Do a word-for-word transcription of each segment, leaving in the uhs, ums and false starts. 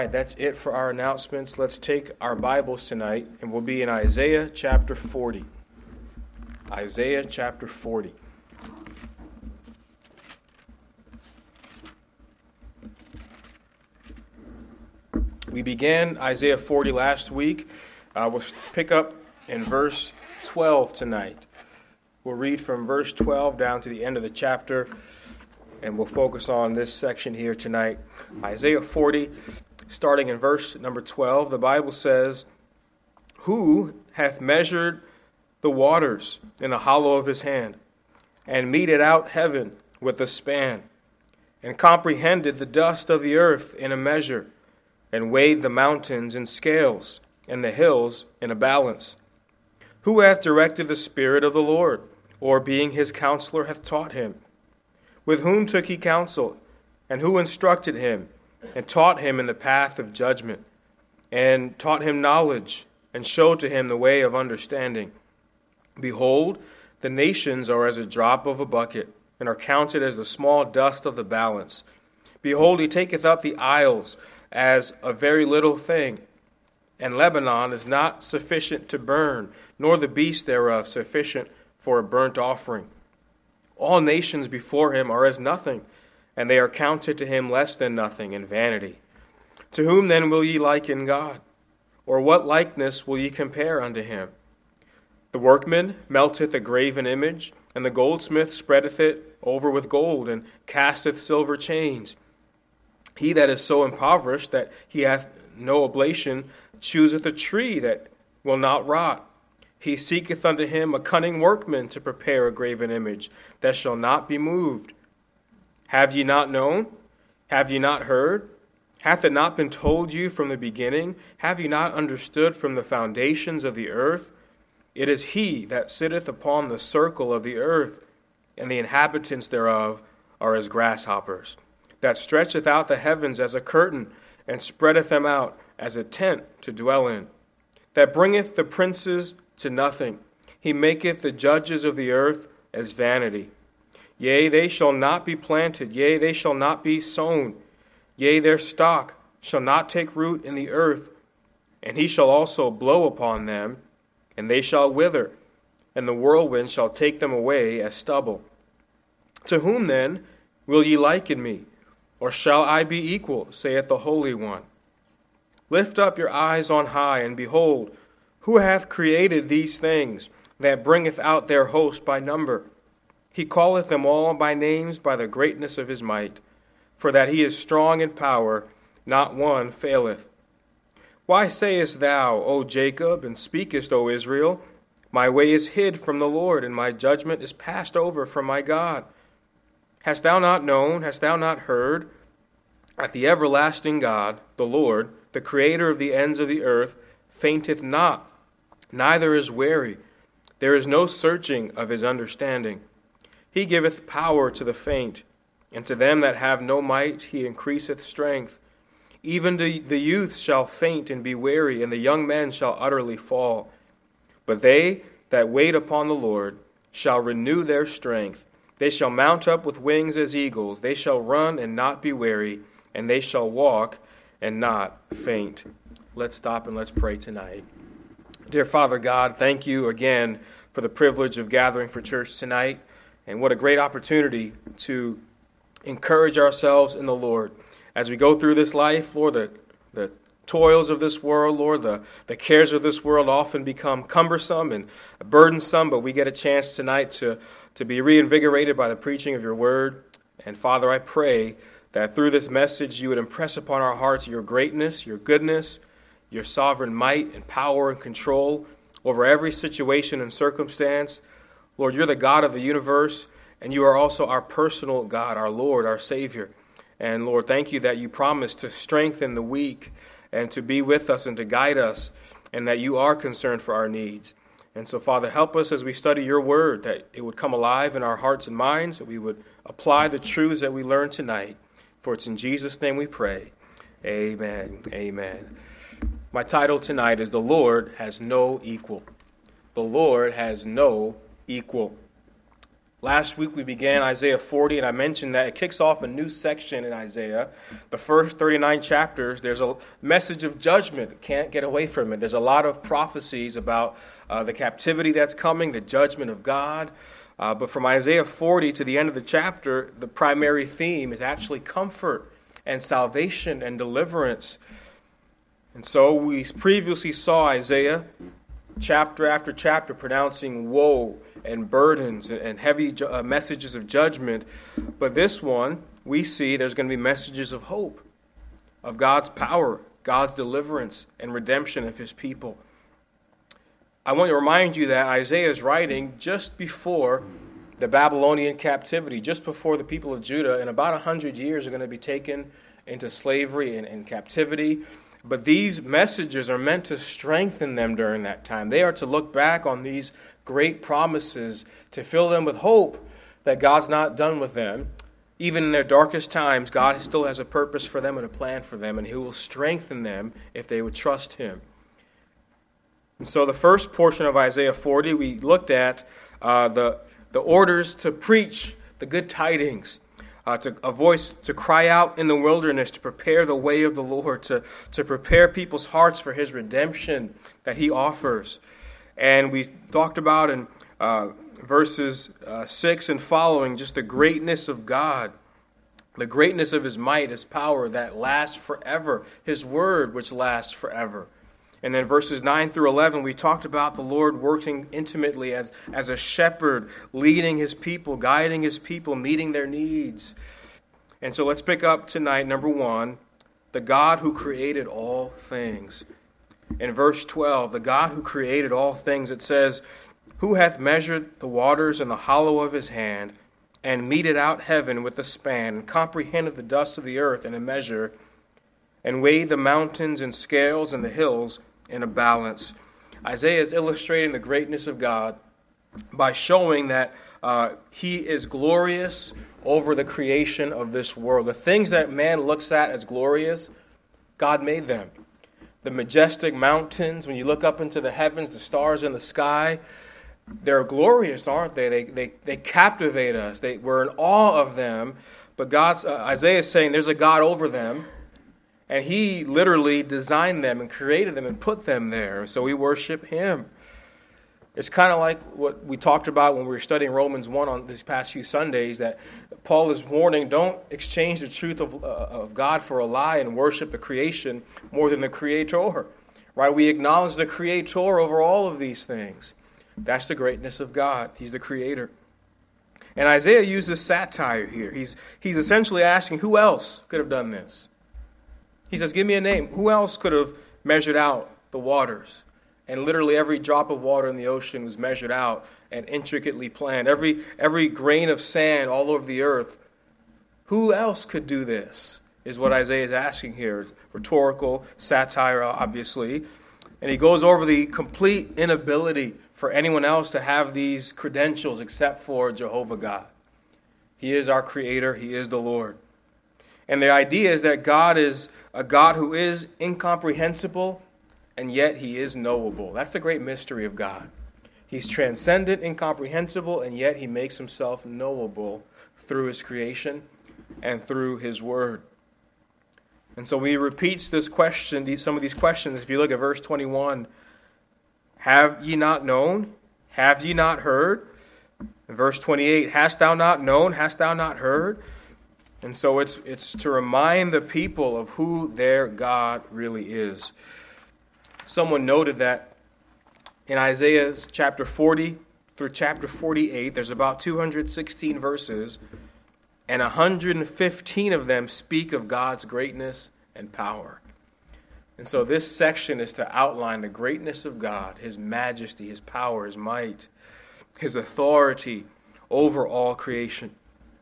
That's it for our announcements. Let's take our Bibles tonight, and we'll be in Isaiah chapter forty. Isaiah chapter forty. We began Isaiah forty last week. Uh, we'll pick up in verse twelve tonight. We'll read from verse twelve down to the end of the chapter, and we'll focus on this section here tonight. Isaiah forty. Starting in verse number twelve, the Bible says, "Who hath measured the waters in the hollow of his hand, and meted out heaven with a span, and comprehended the dust of the earth in a measure, and weighed the mountains in scales, and the hills in a balance? Who hath directed the Spirit of the Lord, or being his counselor hath taught him? With whom took he counsel, and who instructed him? And taught him in the path of judgment, and taught him knowledge, and showed to him the way of understanding. Behold, the nations are as a drop of a bucket, and are counted as the small dust of the balance. Behold, he taketh up the isles as a very little thing, and Lebanon is not sufficient to burn, nor the beast thereof sufficient for a burnt offering. All nations before him are as nothing, and they are counted to him less than nothing in vanity. To whom then will ye liken God? Or what likeness will ye compare unto him? The workman melteth a graven image, and the goldsmith spreadeth it over with gold, and casteth silver chains. He that is so impoverished that he hath no oblation chooseth a tree that will not rot. He seeketh unto him a cunning workman to prepare a graven image that shall not be moved. Have ye not known? Have ye not heard? Hath it not been told you from the beginning? Have ye not understood from the foundations of the earth? It is he that sitteth upon the circle of the earth, and the inhabitants thereof are as grasshoppers, that stretcheth out the heavens as a curtain, and spreadeth them out as a tent to dwell in, that bringeth the princes to nothing. He maketh the judges of the earth as vanity. Yea, they shall not be planted, yea, they shall not be sown, yea, their stock shall not take root in the earth, and he shall also blow upon them, and they shall wither, and the whirlwind shall take them away as stubble. To whom then will ye liken me, or shall I be equal, saith the Holy One? Lift up your eyes on high, and behold, who hath created these things, that bringeth out their host by number? He calleth them all by names by the greatness of his might, for that he is strong in power, not one faileth. Why sayest thou, O Jacob, and speakest, O Israel, my way is hid from the Lord, and my judgment is passed over from my God? Hast thou not known, hast thou not heard, that the everlasting God, the Lord, the creator of the ends of the earth, fainteth not, neither is weary. There is no searching of his understanding. He giveth power to the faint, and to them that have no might he increaseth strength. Even the, the youth shall faint and be weary, and the young men shall utterly fall. But they that wait upon the Lord shall renew their strength. They shall mount up with wings as eagles. They shall run and not be weary, and they shall walk and not faint." Let's stop and let's pray tonight. Dear Father God, thank you again for the privilege of gathering for church tonight. And what a great opportunity to encourage ourselves in the Lord. As we go through this life, Lord, the, the toils of this world, Lord, the, the cares of this world often become cumbersome and burdensome, but we get a chance tonight to, to be reinvigorated by the preaching of your word. And Father, I pray that through this message you would impress upon our hearts your greatness, your goodness, your sovereign might and power and control over every situation and circumstance. Lord, you're the God of the universe, and you are also our personal God, our Lord, our Savior. And Lord, thank you that you promise to strengthen the weak and to be with us and to guide us, and that you are concerned for our needs. And so, Father, help us as we study your word, that it would come alive in our hearts and minds, that we would apply the truths that we learned tonight. For it's in Jesus' name we pray. Amen. Amen. My title tonight is "The Lord Has No Equal." The Lord has no equal. Last week we began Isaiah forty, and I mentioned that it kicks off a new section in Isaiah. The first thirty-nine chapters, there's a message of judgment. Can't get away from it. There's a lot of prophecies about uh, the captivity that's coming, the judgment of God. Uh, but from Isaiah forty to the end of the chapter, the primary theme is actually comfort and salvation and deliverance. And so we previously saw Isaiah chapter after chapter pronouncing woe and burdens and heavy ju- uh, messages of judgment. But this one, we see there's going to be messages of hope, of God's power, God's deliverance, and redemption of his people. I want to remind you that Isaiah is writing just before the Babylonian captivity, just before the people of Judah in about one hundred years are going to be taken into slavery and, and captivity. But these messages are meant to strengthen them during that time. They are to look back on these great promises, to fill them with hope that God's not done with them. Even in their darkest times, God still has a purpose for them and a plan for them, and he will strengthen them if they would trust him. And so the first portion of Isaiah forty, we looked at uh, the, the orders to preach the good tidings. Uh, to a voice to cry out in the wilderness, to prepare the way of the Lord, to, to prepare people's hearts for his redemption that he offers. And we talked about in uh, verses uh, six and following just the greatness of God, the greatness of his might, his power that lasts forever, his word which lasts forever. And then verses nine through eleven, we talked about the Lord working intimately as, as a shepherd, leading his people, guiding his people, meeting their needs. And so let's pick up tonight, number one, the God who created all things. In verse twelve, the God who created all things, it says, "Who hath measured the waters in the hollow of his hand, and meted out heaven with a span, and comprehended the dust of the earth in a measure, and weighed the mountains in scales and the hills in a balance." Isaiah is illustrating the greatness of God by showing that uh, he is glorious over the creation of this world. The things that man looks at as glorious, God made them. The majestic mountains, when you look up into the heavens, the stars in the sky, they're glorious, aren't they? They they, they captivate us. They, we're in awe of them. But God's uh, Isaiah is saying there's a God over them. And he literally designed them and created them and put them there. So we worship him. It's kind of like what we talked about when we were studying Romans one on these past few Sundays, that Paul is warning, don't exchange the truth of, uh, of God for a lie and worship the creation more than the Creator. Right? We acknowledge the Creator over all of these things. That's the greatness of God. He's the Creator. And Isaiah uses satire here. He's, he's essentially asking, who else could have done this? He says, give me a name. Who else could have measured out the waters? And literally every drop of water in the ocean was measured out and intricately planned. Every, every grain of sand all over the earth. Who else could do this? Is what Isaiah is asking here. It's rhetorical, satire, obviously. And he goes over the complete inability for anyone else to have these credentials except for Jehovah God. He is our Creator. He is the Lord. And the idea is that God is a God who is incomprehensible, and yet he is knowable. That's the great mystery of God. He's transcendent, incomprehensible, and yet he makes himself knowable through his creation and through his word. And so he repeats this question, these, some of these questions. If you look at verse twenty-one, have ye not known? Have ye not heard? In verse twenty-eight, hast thou not known? Hast thou not heard? And so it's it's to remind the people of who their God really is. Someone noted that in Isaiah chapter forty through chapter forty-eight, there's about two hundred sixteen verses, and one hundred fifteen of them speak of God's greatness and power. And so this section is to outline the greatness of God, his majesty, his power, his might, his authority over all creation.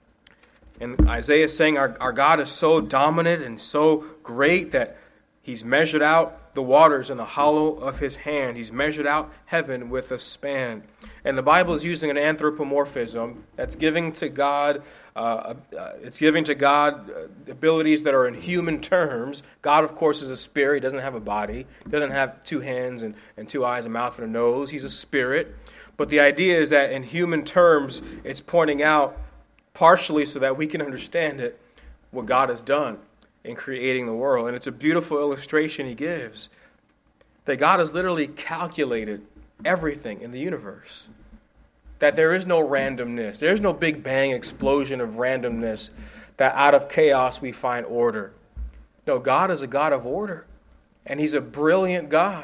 And Isaiah is saying our, our God is so dominant and so great that he's measured out the waters in the hollow of his hand. He's measured out heaven with a span. And the Bible is using an anthropomorphism that's giving to God Uh, uh, it's giving to God uh, abilities that are in human terms. God, of course, is a spirit. He doesn't have a body. He doesn't have two hands and, and two eyes, a mouth, and a nose. He's a spirit. But the idea is that in human terms, it's pointing out partially so that we can understand it, what God has done in creating the world. And it's a beautiful illustration he gives that God has literally calculated everything in the universe. That there is no randomness. There is no big bang explosion of randomness that out of chaos we find order. No, God is a God of order. And he's a brilliant God.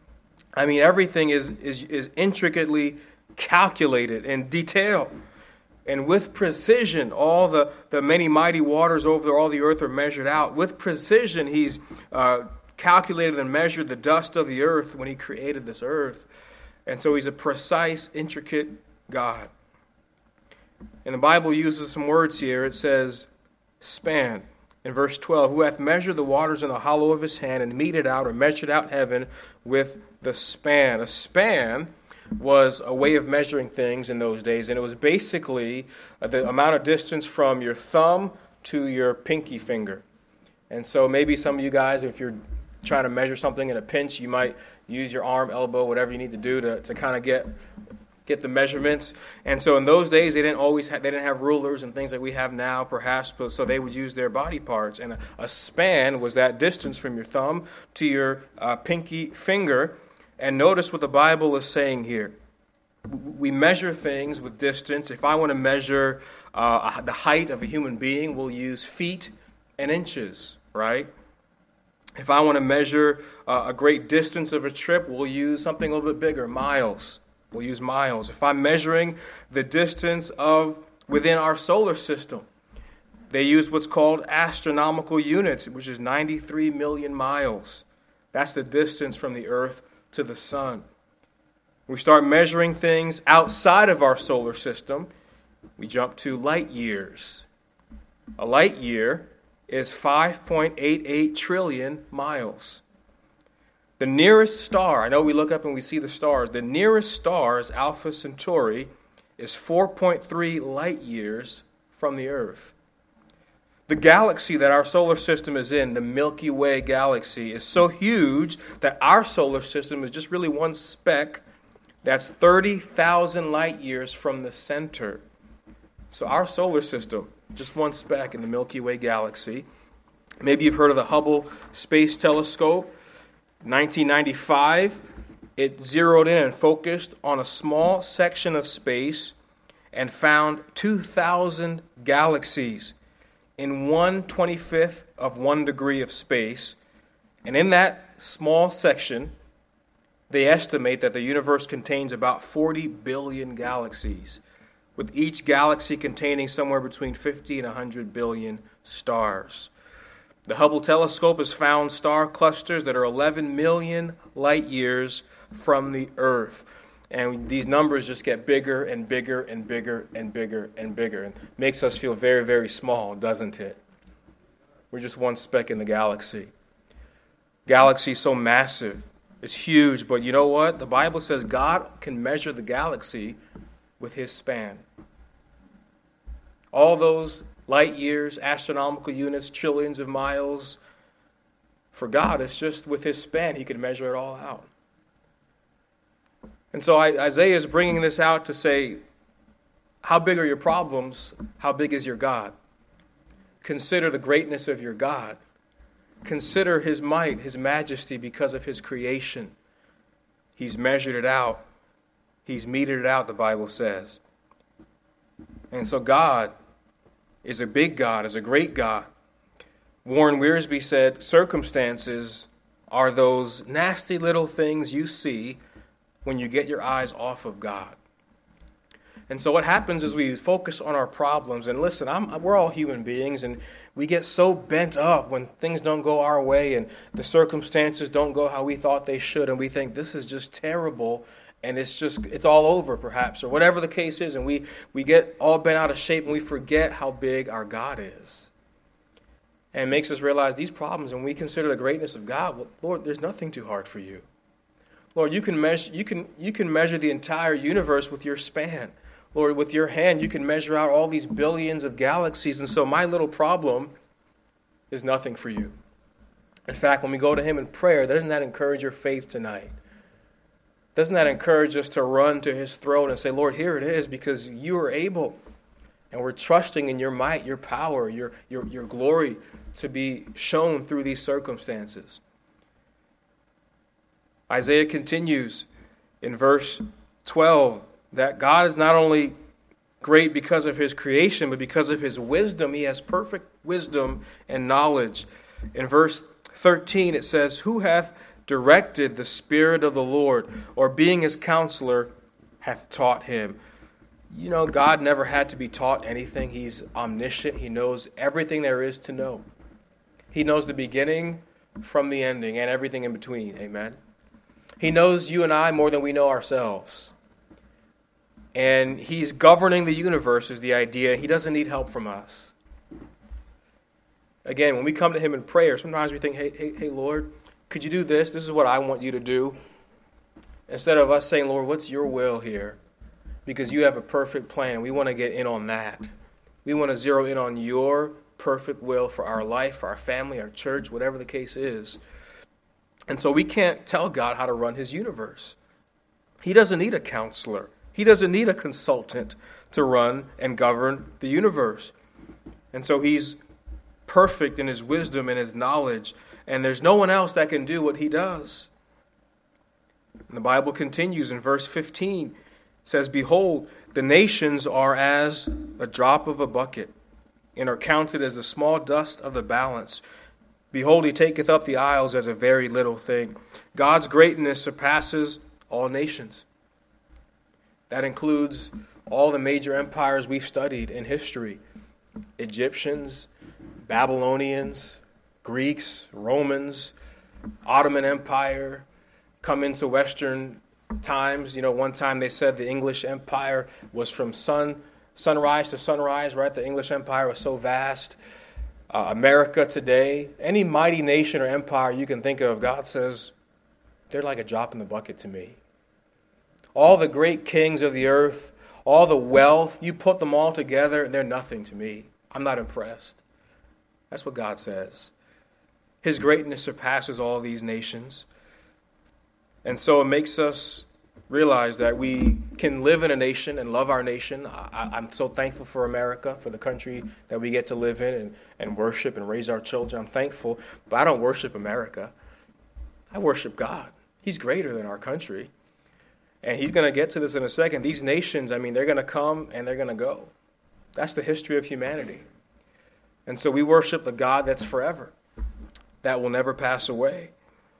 I mean, everything is, is, is intricately calculated in detail. And with precision, all the, the many mighty waters over all the earth are measured out. With precision, he's uh, calculated and measured the dust of the earth when he created this earth. And so he's a precise, intricate God. And the Bible uses some words here. It says, span. In verse twelve, who hath measured the waters in the hollow of his hand and meted out or measured out heaven with the span. A span was a way of measuring things in those days, and it was basically the amount of distance from your thumb to your pinky finger. And so maybe some of you guys, if you're trying to measure something in a pinch, you might use your arm, elbow, whatever you need to do to, to kind of get get the measurements. And so in those days, they didn't always have, they didn't have rulers and things like we have now, perhaps, but so they would use their body parts. And a, a span was that distance from your thumb to your uh, pinky finger. And notice what the Bible is saying here. We measure things with distance. If I want to measure uh, the height of a human being, we'll use feet and inches, right? If I want to measure uh, a great distance of a trip, we'll use something a little bit bigger, miles. We'll use miles. If I'm measuring the distance of within our solar system, they use what's called astronomical units, which is ninety-three million miles. That's the distance from the earth to the sun. We start measuring things outside of our solar system. We jump to light years. A light year is five point eight eight trillion miles. The nearest star, I know we look up and we see the stars, the nearest star is Alpha Centauri, is four point three light years from the earth. The galaxy that our solar system is in, the Milky Way galaxy, is so huge that our solar system is just really one speck that's thirty thousand light years from the center. So our solar system, just one speck in the Milky Way galaxy. Maybe you've heard of the Hubble Space Telescope. nineteen ninety-five, it zeroed in and focused on a small section of space and found two thousand galaxies in one twenty-fifth of one degree of space. And in that small section, they estimate that the universe contains about forty billion galaxies, with each galaxy containing somewhere between fifty and one hundred billion stars. The Hubble telescope has found star clusters that are eleven million light years from the Earth. And these numbers just get bigger and bigger and bigger and bigger and bigger. And makes us feel very, very small, doesn't it? We're just one speck in the galaxy. Galaxy so massive. It's huge. But you know what? The Bible says God can measure the galaxy with his span. All those light years, astronomical units, trillions of miles. For God, it's just with his span, he can measure it all out. And so Isaiah is bringing this out to say, how big are your problems? How big is your God? Consider the greatness of your God. Consider his might, his majesty because of his creation. He's measured it out. He's metered it out, the Bible says. And so God is a big God, is a great God. Warren Wiersbe said, circumstances are those nasty little things you see when you get your eyes off of God. And so what happens is we focus on our problems. And listen, I'm, we're all human beings, and we get so bent up when things don't go our way and the circumstances don't go how we thought they should. And we think this is just terrible. And it's just, it's all over perhaps, or whatever the case is. And we, we get all bent out of shape and we forget how big our God is. And it makes us realize these problems, and we consider the greatness of God. Well, Lord, there's nothing too hard for you. Lord, you can measure, you can, you can measure the entire universe with your span. Lord, with your hand, you can measure out all these billions of galaxies. And so my little problem is nothing for you. In fact, when we go to him in prayer, doesn't that encourage your faith tonight? Doesn't that encourage us to run to his throne and say, Lord, here it is, because you are able. And we're trusting in your might, your power, your, your, your glory to be shown through these circumstances. Isaiah continues in verse twelve that God is not only great because of his creation, but because of his wisdom. He has perfect wisdom and knowledge. In verse thirteen, it says, who hath directed the Spirit of the Lord, or being his counselor, hath taught him. You know, God never had to be taught anything. He's omniscient. He knows everything there is to know. He knows the beginning from the ending and everything in between. Amen. He knows you and I more than we know ourselves. And he's governing the universe is the idea. He doesn't need help from us. Again, when we come to him in prayer, sometimes we think, hey, hey, hey, Lord, could you do this? This is what I want you to do. Instead of us saying, Lord, what's your will here? Because you have a perfect plan. We want to get in on that. We want to zero in on your perfect will for our life, for our family, our church, whatever the case is. And so we can't tell God how to run his universe. He doesn't need a counselor. He doesn't need a consultant to run and govern the universe. And so he's perfect in his wisdom and his knowledge. And there's no one else that can do what he does. And the Bible continues in verse fifteen. It says, behold, the nations are as a drop of a bucket, and are counted as the small dust of the balance. Behold, he taketh up the isles as a very little thing. God's greatness surpasses all nations. That includes all the major empires we've studied in history. Egyptians, Babylonians, Greeks, Romans, Ottoman Empire, come into Western times. You know, one time they said the English Empire was from sun sunrise to sunrise, right? The English Empire was so vast. Uh, America today, any mighty nation or empire you can think of, God says, they're like a drop in the bucket to me. All the great kings of the earth, all the wealth, you put them all together, and they're nothing to me. I'm not impressed. That's what God says. His greatness surpasses all these nations. And so it makes us realize that we can live in a nation and love our nation. I, I'm so thankful for America, for the country that we get to live in and, and worship and raise our children. I'm thankful, but I don't worship America. I worship God. He's greater than our country. And he's going to get to this in a second. These nations, I mean, they're going to come and they're going to go. That's the history of humanity. And so we worship the God that's forever, that will never pass away.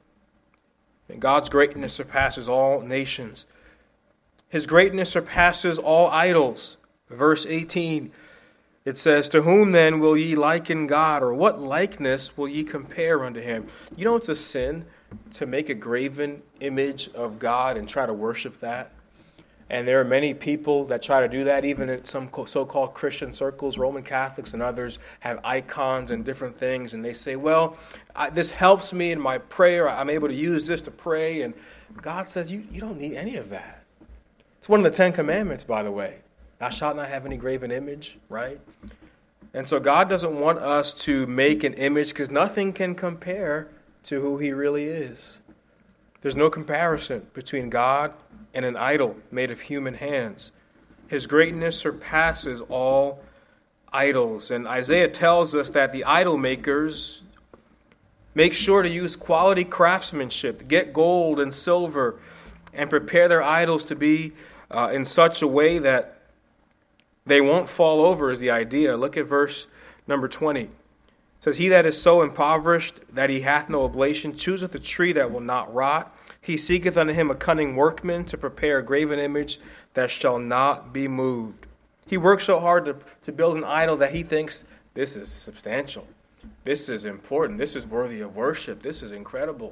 And God's greatness surpasses all nations. His greatness surpasses all idols. Verse eighteen, it says, to whom then will ye liken God, or what likeness will ye compare unto him? You know it's a sin to make a graven image of God and try to worship that. And there are many people that try to do that, even in some so-called Christian circles. Roman Catholics and others have icons and different things. And they say, well, I, this helps me in my prayer. I'm able to use this to pray. And God says, you, you don't need any of that. It's one of the Ten Commandments, by the way. Thou shalt not have any graven image, right? And so God doesn't want us to make an image because nothing can compare to who he really is. There's no comparison between God and an idol made of human hands. His greatness surpasses all idols. And Isaiah tells us that the idol makers make sure to use quality craftsmanship, get gold and silver, and prepare their idols to be uh, in such a way that they won't fall over is the idea. Look at verse number twenty. It says, he that is so impoverished that he hath no oblation chooseth a tree that will not rot. He seeketh unto him a cunning workman to prepare a graven image that shall not be moved. He works so hard to, to build an idol that he thinks this is substantial. This is important. This is worthy of worship. This is incredible.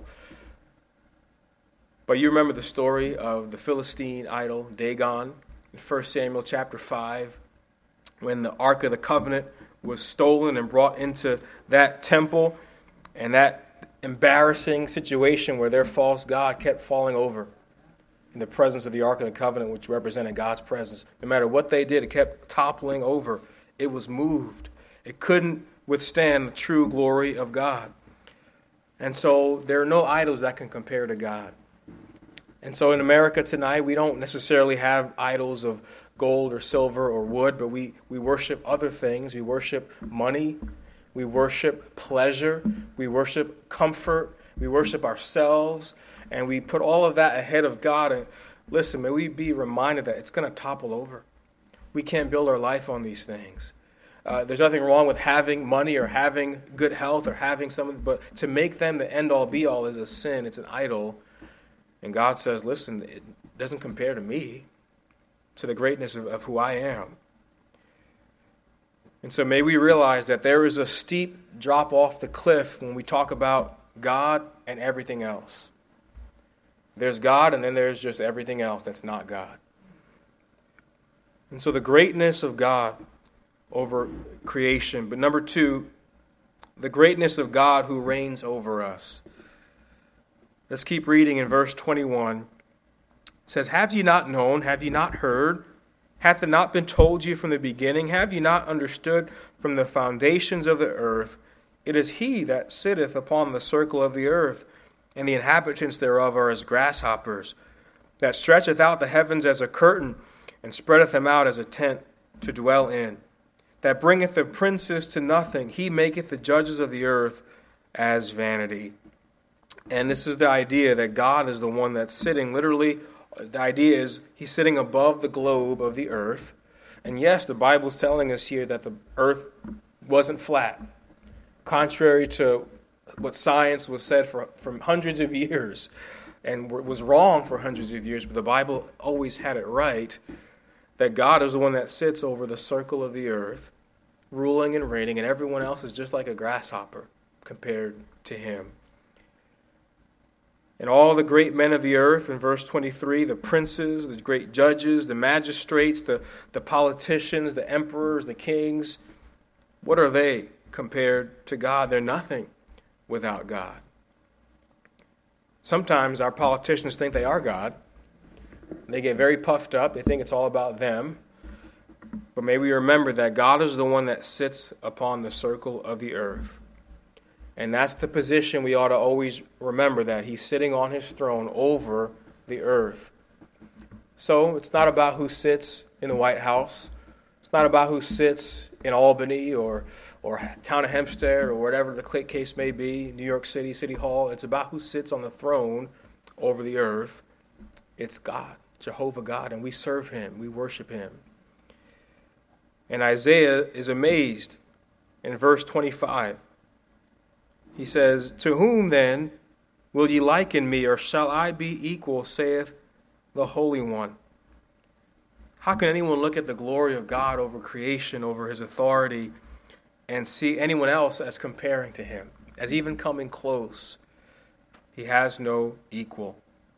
But you remember the story of the Philistine idol, Dagon, in First Samuel chapter five, when the Ark of the Covenant was stolen and brought into that temple, and that embarrassing situation where their false god kept falling over in the presence of the Ark of the Covenant, which represented God's presence. No matter what they did, it kept toppling over. It was moved. It couldn't withstand the true glory of God. And so there are no idols that can compare to God. And so in America tonight, we don't necessarily have idols of gold or silver or wood, but we, we worship other things. We worship money. We worship pleasure. We worship comfort. We worship ourselves. And we put all of that ahead of God. And listen, may we be reminded that it's going to topple over. We can't build our life on these things. Uh, there's nothing wrong with having money or having good health or having something, but to make them the end-all, be-all is a sin. It's an idol. And God says, listen, it doesn't compare to me, to the greatness of, of who I am. And so may we realize that there is a steep drop off the cliff when we talk about God and everything else. There's God, and then there's just everything else that's not God. And so the greatness of God over creation. But number two, the greatness of God who reigns over us. Let's keep reading in verse twenty-one. It says, have ye not known, have ye not heard? Hath it not been told you from the beginning? Have ye not understood from the foundations of the earth? It is he that sitteth upon the circle of the earth, and the inhabitants thereof are as grasshoppers, that stretcheth out the heavens as a curtain, and spreadeth them out as a tent to dwell in, that bringeth the princes to nothing. He maketh the judges of the earth as vanity. And this is the idea that God is the one that's sitting, literally, the idea is he's sitting above the globe of the earth. And yes, the Bible's telling us here that the earth wasn't flat, contrary to what science was said for, for hundreds of years, and was wrong for hundreds of years, but the Bible always had it right, that God is the one that sits over the circle of the earth, ruling and reigning, and everyone else is just like a grasshopper compared to him. And all the great men of the earth, in verse twenty-three, the princes, the great judges, the magistrates, the, the politicians, the emperors, the kings, what are they compared to God? They're nothing without God. Sometimes our politicians think they are God. They get very puffed up. They think it's all about them. But may we remember that God is the one that sits upon the circle of the earth. And that's the position we ought to always remember, that he's sitting on his throne over the earth. So it's not about who sits in the White House. It's not about who sits in Albany or or town of Hempstead or whatever the case may be, New York City, City Hall. It's about who sits on the throne over the earth. It's God, Jehovah God, and we serve him. We worship him. And Isaiah is amazed in verse twenty-five. He says, to whom then will ye liken me, or shall I be equal, saith the Holy One? How can anyone look at the glory of God over creation, over his authority, and see anyone else as comparing to him, as even coming close? He has no equal.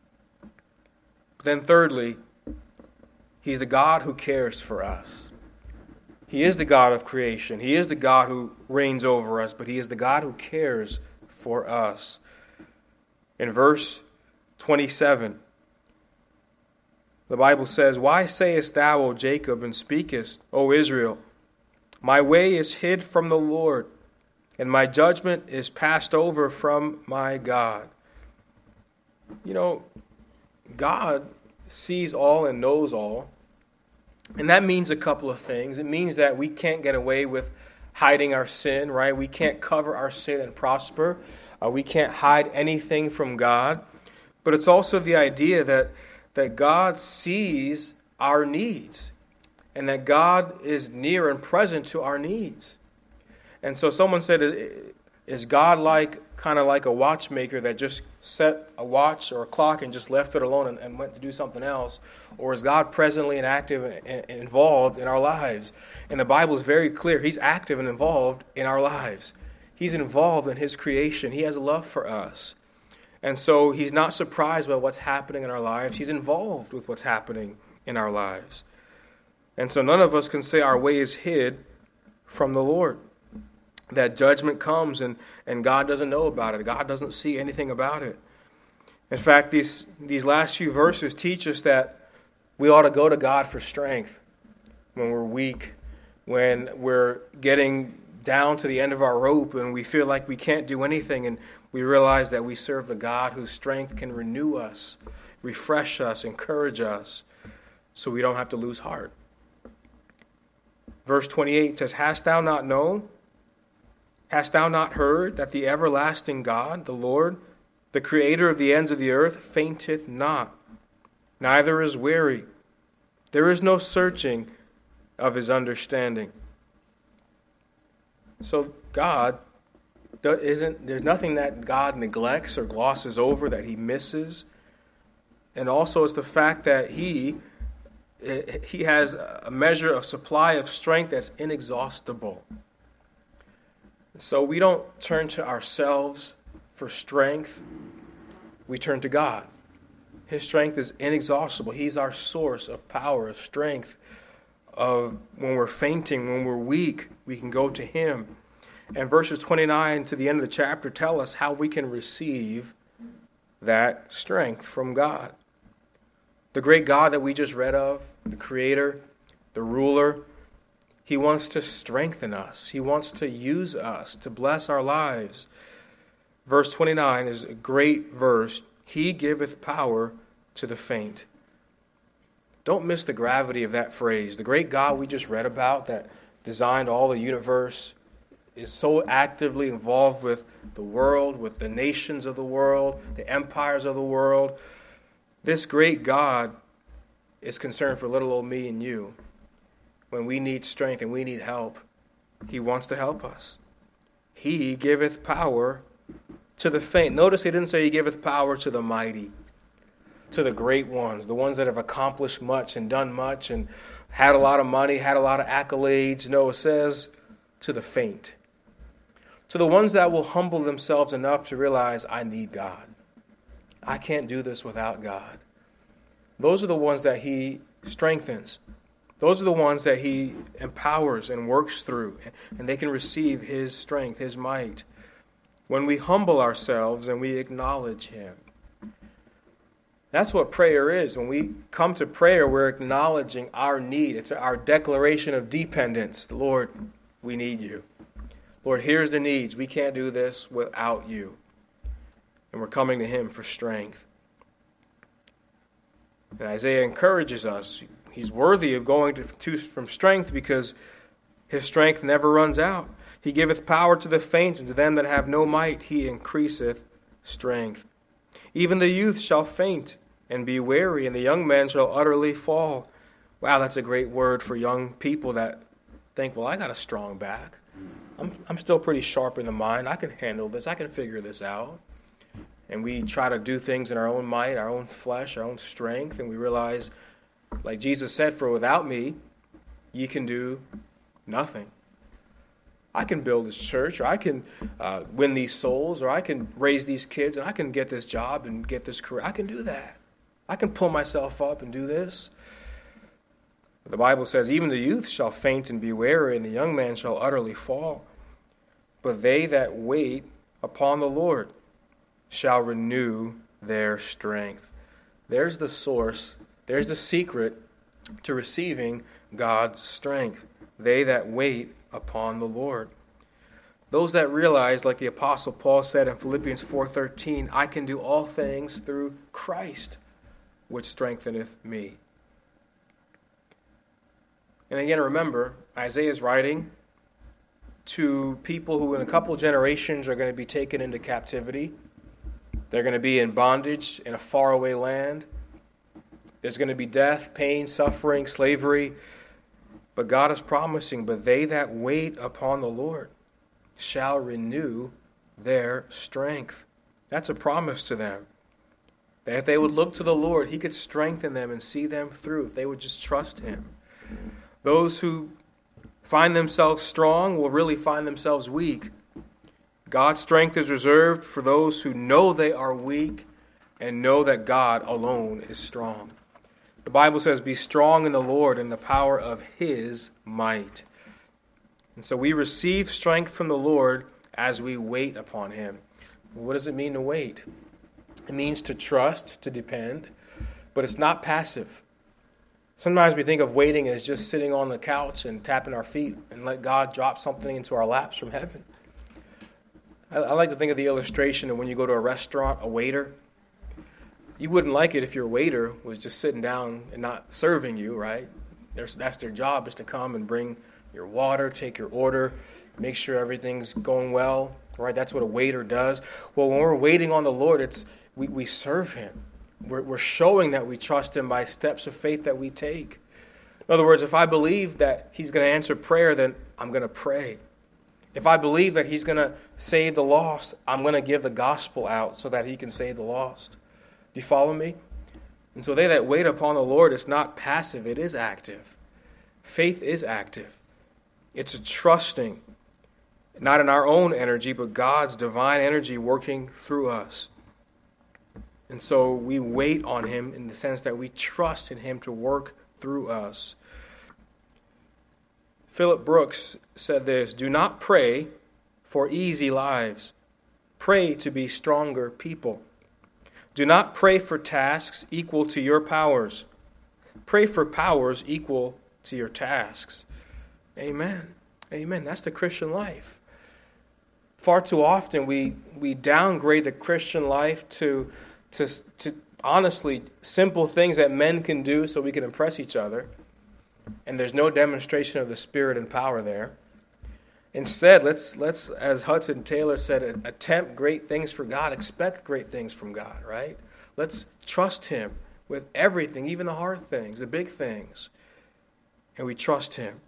But then thirdly, he's the God who cares for us. He is the God of creation. He is the God who reigns over us, but he is the God who cares for us. In verse twenty-seven, the Bible says, why sayest thou, O Jacob, and speakest, O Israel, my way is hid from the Lord, and my judgment is passed over from my God. You know, God sees all and knows all. And that means a couple of things. It means that we can't get away with hiding our sin, right? We can't cover our sin and prosper. Uh, we can't hide anything from God. But it's also the idea that, that God sees our needs and that God is near and present to our needs. And so someone said, is God like kind of like a watchmaker that just set a watch or a clock and just left it alone and, and went to do something else? Or is God presently and active and, and involved in our lives? And the Bible is very clear. He's active and involved in our lives. He's involved in his creation. He has a love for us. And so he's not surprised by what's happening in our lives. He's involved with what's happening in our lives. And so none of us can say our way is hid from the Lord. That judgment comes and, and God doesn't know about it. God doesn't see anything about it. In fact, these, these last few verses teach us that we ought to go to God for strength when we're weak, when we're getting down to the end of our rope and we feel like we can't do anything, and we realize that we serve the God whose strength can renew us, refresh us, encourage us, so we don't have to lose heart. Verse twenty-eight says, Hast thou not known? Hast thou not heard that the everlasting God, the Lord, the creator of the ends of the earth, fainteth not, neither is weary. There is no searching of his understanding. So God isn't, there's nothing that God neglects or glosses over, that he misses. And also it's the fact that he, he has a measure of supply of strength that's inexhaustible. So we don't turn to ourselves for strength. We turn to God. His strength is inexhaustible. He's our source of power, of strength. Of when we're fainting, when we're weak, we can go to him. And verses twenty-nine to the end of the chapter tell us how we can receive that strength from God. The great God that we just read of, the creator, the ruler, he wants to strengthen us. He wants to use us to bless our lives. Verse twenty-nine is a great verse. He giveth power to the faint. Don't miss the gravity of that phrase. The great God we just read about that designed all the universe is so actively involved with the world, with the nations of the world, the empires of the world. This great God is concerned for little old me and you. When we need strength and we need help, he wants to help us. He giveth power to the faint. Notice he didn't say he giveth power to the mighty, to the great ones, the ones that have accomplished much and done much and had a lot of money, had a lot of accolades. No, it says to the faint, to the ones that will humble themselves enough to realize, I need God. I can't do this without God. Those are the ones that he strengthens. Those are the ones that he empowers and works through, and they can receive his strength, his might, when we humble ourselves and we acknowledge him. That's what prayer is. When we come to prayer, we're acknowledging our need. It's our declaration of dependence. Lord, we need you. Lord, here's the needs. We can't do this without you. And we're coming to him for strength. And Isaiah encourages us. He's worthy of going to, to from strength because his strength never runs out. He giveth power to the faint, and to them that have no might he increaseth strength. Even the youth shall faint and be weary, and the young men shall utterly fall. Wow, that's a great word for young people that think, well, I got a strong back. I'm, I'm still pretty sharp in the mind. I can handle this. I can figure this out. And we try to do things in our own might, our own flesh, our own strength, and we realize, like Jesus said, for without me, ye can do nothing. I can build this church, or I can uh, win these souls, or I can raise these kids, and I can get this job and get this career. I can do that. I can pull myself up and do this. The Bible says, even the youth shall faint and be weary, and the young man shall utterly fall. But they that wait upon the Lord shall renew their strength. There's the source, there's the secret to receiving God's strength. They that wait upon the Lord. Those that realize, like the Apostle Paul said in Philippians four thirteen, I can do all things through Christ, which strengtheneth me. And again, remember, Isaiah is writing to people who in a couple generations are going to be taken into captivity. They're going to be in bondage in a faraway land. There's going to be death, pain, suffering, slavery. But God is promising, but they that wait upon the Lord shall renew their strength. That's a promise to them. That if they would look to the Lord, he could strengthen them and see them through if they would just trust him. Those who find themselves strong will really find themselves weak. God's strength is reserved for those who know they are weak and know that God alone is strong. The Bible says, be strong in the Lord and the power of his might. And so we receive strength from the Lord as we wait upon him. What does it mean to wait? It means to trust, to depend, but it's not passive. Sometimes we think of waiting as just sitting on the couch and tapping our feet and let God drop something into our laps from heaven. I, I like to think of the illustration of when you go to a restaurant, a waiter. You wouldn't like it if your waiter was just sitting down and not serving you, right? There's, that's their job, is to come and bring your water, take your order, make sure everything's going well, right? That's what a waiter does. Well, when we're waiting on the Lord, it's we, we serve him. We're, we're showing that we trust him by steps of faith that we take. In other words, if I believe that he's going to answer prayer, then I'm going to pray. If I believe that he's going to save the lost, I'm going to give the gospel out so that he can save the lost. Do you follow me? And so they that wait upon the Lord, it's not passive, it is active. Faith is active. It's a trusting, not in our own energy, but God's divine energy working through us. And so we wait on him in the sense that we trust in him to work through us. Philip Brooks said this: do not pray for easy lives. Pray to be stronger people. Do not pray for tasks equal to your powers. Pray for powers equal to your tasks. Amen. Amen. That's the Christian life. Far too often we, we downgrade the Christian life to, to, to honestly simple things that men can do so we can impress each other. And there's no demonstration of the Spirit and power there. Instead, let's, let's, as Hudson Taylor said, attempt great things for God. Expect great things from God, right? Let's trust him with everything, even the hard things, the big things. And we trust him.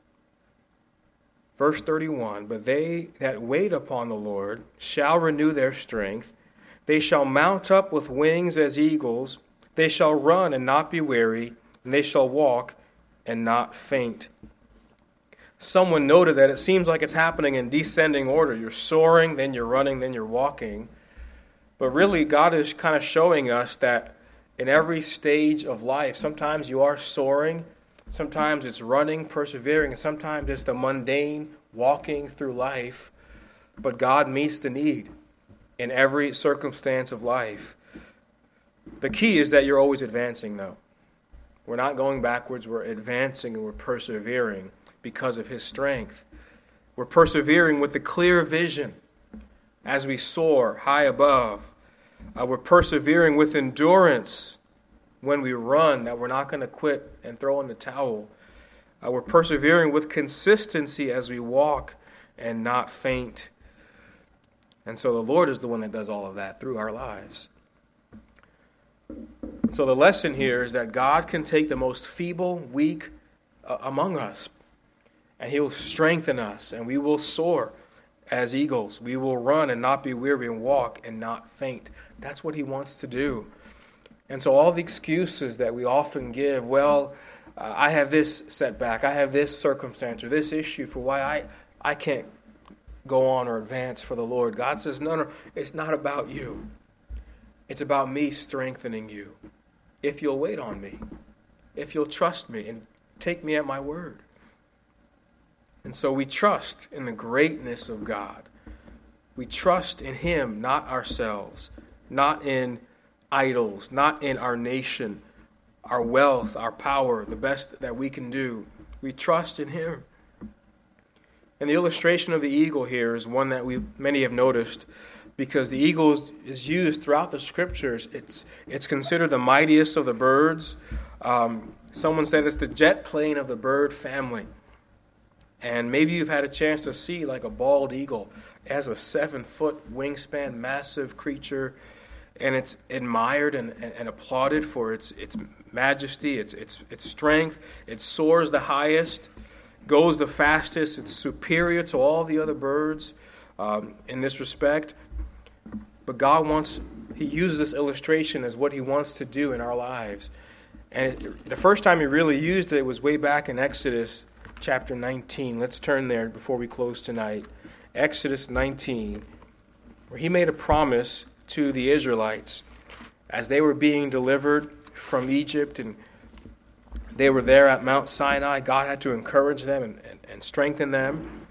Verse thirty-one, but they that wait upon the Lord shall renew their strength. They shall mount up with wings as eagles. They shall run and not be weary, and they shall walk and not faint. Someone noted that it seems like it's happening in descending order. You're soaring, then you're running, then you're walking. But really, God is kind of showing us that in every stage of life, sometimes you are soaring, sometimes it's running, persevering, and sometimes it's the mundane walking through life. But God meets the need in every circumstance of life. The key is that you're always advancing, though. We're not going backwards, we're advancing and we're persevering because of his strength. We're persevering with the clear vision as we soar high above. Uh, we're persevering with endurance when we run, that we're not going to quit and throw in the towel. Uh, we're persevering with consistency as we walk and not faint. And so the Lord is the one that does all of that through our lives. So the lesson here is that God can take the most feeble, weak uh, among us, and he'll strengthen us, and we will soar as eagles. We will run and not be weary, and walk and not faint. That's what he wants to do. And so all the excuses that we often give, well, uh, I have this setback, I have this circumstance or this issue for why I, I can't go on or advance for the Lord. God says, no, no, it's not about you. It's about me strengthening you. If you'll wait on me, if you'll trust me and take me at my word. And so we trust in the greatness of God. We trust in him, not ourselves, not in idols, not in our nation, our wealth, our power, the best that we can do. We trust in him. And the illustration of the eagle here is one that we many have noticed, because the eagle is, is used throughout the scriptures. It's it's considered the mightiest of the birds. Um, someone said it's the jet plane of the bird family. And maybe you've had a chance to see like a bald eagle. It has a seven-foot wingspan, massive creature, and it's admired and, and, and applauded for its its majesty, its its its strength. It soars the highest, goes the fastest. It's superior to all the other birds um, in this respect. But God wants, he uses this illustration as what he wants to do in our lives. And it, the first time he really used it was way back in Exodus chapter nineteen. Let's turn there before we close tonight. Exodus nineteen, where he made a promise to the Israelites as they were being delivered from Egypt, and they were there at Mount Sinai. God had to encourage them and, and, and strengthen them.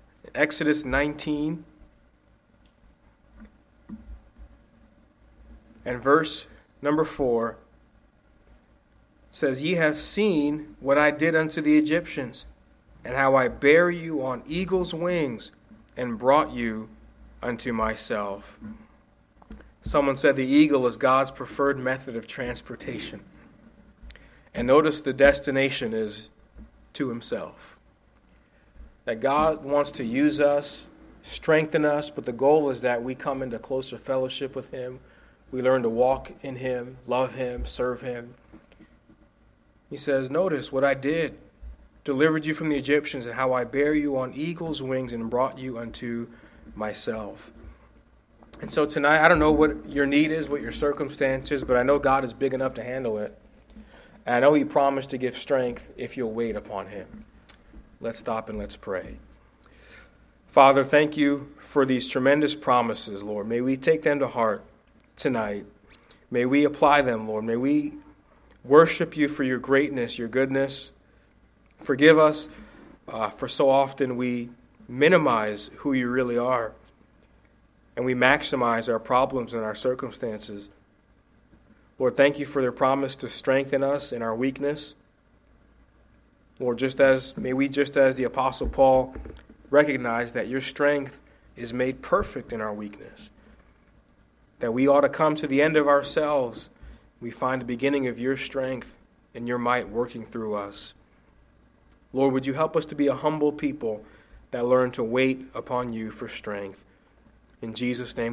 Exodus nineteen, And verse number four says, "Ye have seen what I did unto the Egyptians, and how I bare you on eagle's wings, and brought you unto myself." Someone said the eagle is God's preferred method of transportation. And notice the destination is to himself. That God wants to use us, strengthen us, but the goal is that we come into closer fellowship with him. We learn to walk in him, love him, serve him. He says, notice what I did, delivered you from the Egyptians, and how I bare you on eagle's wings and brought you unto myself. And so tonight, I don't know what your need is, what your circumstance is, but I know God is big enough to handle it. And I know he promised to give strength if you'll wait upon him. Let's stop and let's pray. Father, thank you for these tremendous promises, Lord. May we take them to heart tonight. May we apply them, Lord. May we worship you for your greatness, your goodness. Forgive us uh, for so often we minimize who you really are. And we maximize our problems and our circumstances. Lord, thank you for their promise to strengthen us in our weakness. Lord, just as may we, just as the Apostle Paul, recognize that your strength is made perfect in our weakness. That we ought to come to the end of ourselves. We find the beginning of your strength and your might working through us. Lord, would you help us to be a humble people that learn to wait upon you for strength. In Jesus' name.